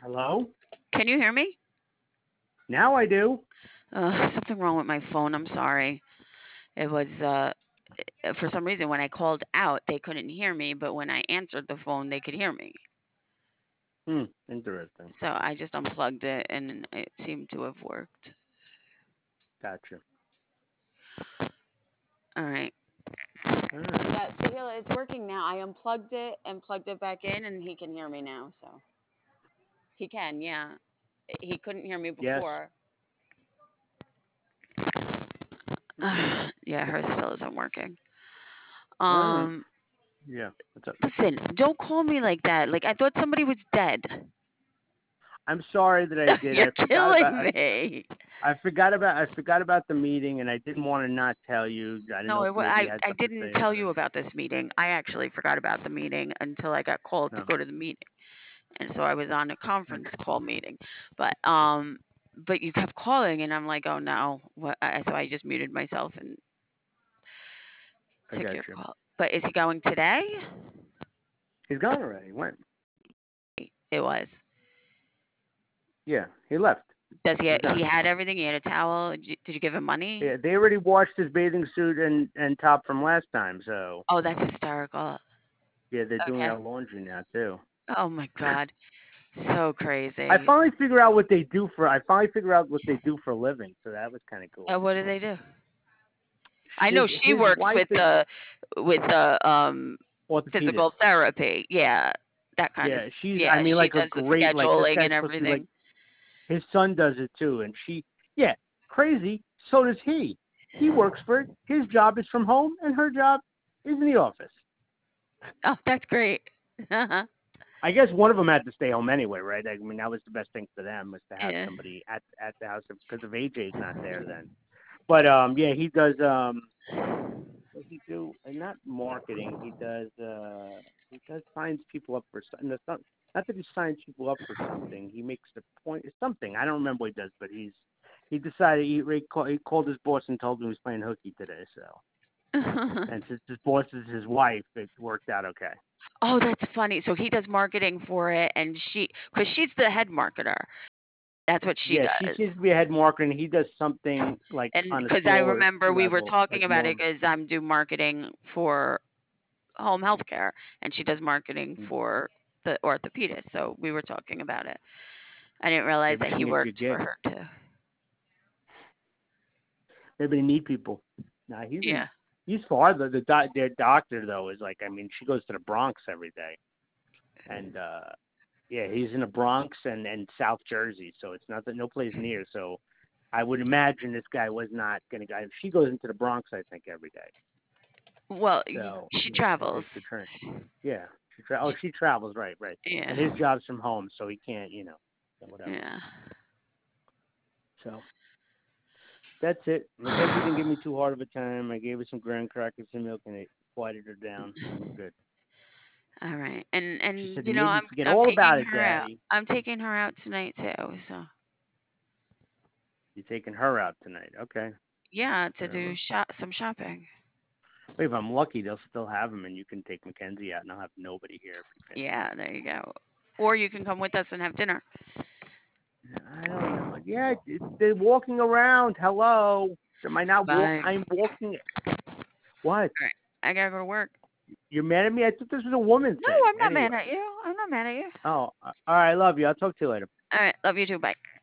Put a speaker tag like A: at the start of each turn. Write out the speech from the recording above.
A: Hello?
B: Can you hear me?
A: Now I do.
B: Something wrong with my phone. I'm sorry. It was for some reason when I called out, they couldn't hear me, but when I answered the phone, they could hear me.
A: Interesting.
B: So I just unplugged it, and it seemed to have worked.
A: Gotcha.
B: All right.
A: All right.
B: Yeah, Sahila, it's working now. I unplugged it and plugged it back in, and he can hear me now. So he can, yeah. He couldn't hear me
A: Yes.
B: before.
A: Okay.
B: Yeah, hers still isn't working.
A: All right.
B: Um,
A: Yeah. What's up?
B: Listen, don't call me like that. Like I thought somebody was dead.
A: I'm sorry that I did.
B: You're killing me.
A: I forgot about the meeting, and I didn't want to not tell you. I didn't
B: No,
A: know if maybe you had
B: I
A: something to
B: didn't
A: say
B: tell
A: about
B: you
A: it.
B: about this meeting. I actually forgot about the meeting until I got called to
A: No.
B: go to the meeting, and so I was on a conference
A: Okay.
B: call meeting. But but you kept calling, and I'm like, oh no. What? So I just muted myself and
A: I
B: took
A: got
B: your
A: you.
B: call. But is he going today?
A: He's gone already. He went.
B: It was.
A: Yeah. He left.
B: Does
A: He's
B: he
A: done.
B: had everything? He had a towel. Did you give him money?
A: Yeah. They already washed his bathing suit and top from last time, so
B: Oh, that's hysterical.
A: yeah, they're doing
B: Okay.
A: our laundry now too.
B: Oh my God. So
A: I
B: crazy.
A: finally figure out what they do for. I finally figure out what they do for a living, so that was kind of cool.
B: What do they do? I
A: His
B: know she
A: his
B: works
A: wife is
B: with the
A: orthopedist.
B: physical therapy. Yeah, that kind of.
A: Yeah, she's. I
B: Yeah,
A: mean,
B: she
A: like a
B: does the
A: great. Like this
B: scheduling
A: guy's
B: and
A: supposed to be like
B: everything.
A: his son does it too, and she. Yeah, crazy. So does he. He works for it. His job is from home, and her job is in the office.
B: Oh, that's great. Yeah.
A: I guess one of them had to stay home anyway, right? I mean, that was the best thing for them was to have somebody at the house because of AJ's not there then. But yeah, he does. What does he do? Not marketing. He does signs people up for something. Not that he signs people up for something. He makes the point. It's something I don't remember what he does, but he decided he called his boss and told him he was playing hooky today. So and since his boss is his wife, it worked out okay.
B: Oh, that's funny. So he does marketing for it, and because she's the head marketer. That's what she
A: Yeah, she
B: does.
A: seems to be a head marketer, and he does something like
B: And
A: on a
B: because I
A: smaller
B: remember we were
A: level,
B: talking
A: like
B: about
A: more.
B: it, because I'm do marketing for home health care, and she does marketing for the orthopedist. So we were talking about it. I didn't realize
A: Maybe
B: that
A: she
B: he
A: needs you a
B: worked for
A: gig.
B: her too.
A: Maybe they need people. Nah,
B: Yeah.
A: he's far. Their doctor though is like, I mean, she goes to the Bronx every day, and yeah, he's in the Bronx and South Jersey, so it's not that no place near. So I would imagine this guy was not going to go. She goes into the Bronx, I think, every day.
B: Well,
A: So
B: she
A: yeah, that
B: travels.
A: takes the train. Yeah, she travels, right, right, and
B: Yeah.
A: his job's from home, so he can't, so whatever.
B: Yeah.
A: So that's it. My baby didn't give me too hard of a time. I gave her some graham crackers and milk, and it quieted her down, and we're good.
B: All right.
A: She
B: And
A: said, "You made me forget
B: I'm
A: all
B: taking
A: about it,
B: her out.
A: Daddy."
B: I'm taking her out tonight too. So
A: You're taking her out tonight, okay?
B: yeah, to do
A: Whatever.
B: some shopping.
A: Wait, if I'm lucky, they'll still have them, and you can take Mackenzie out, and I'll have nobody here for Mackenzie.
B: Yeah, there you go. Or you can come with us and have dinner.
A: I don't know. Yeah, they're walking around. Hello. Am I not walk?
B: Bye.
A: I'm walking. What?
B: All right. I gotta go to work.
A: You're mad at me? I thought this was a woman
B: No,
A: thing.
B: I'm not mad
A: Anyway.
B: at you. I'm not mad at you.
A: Oh, all right. I love you. I'll talk to you later.
B: All right. Love you too. Bye.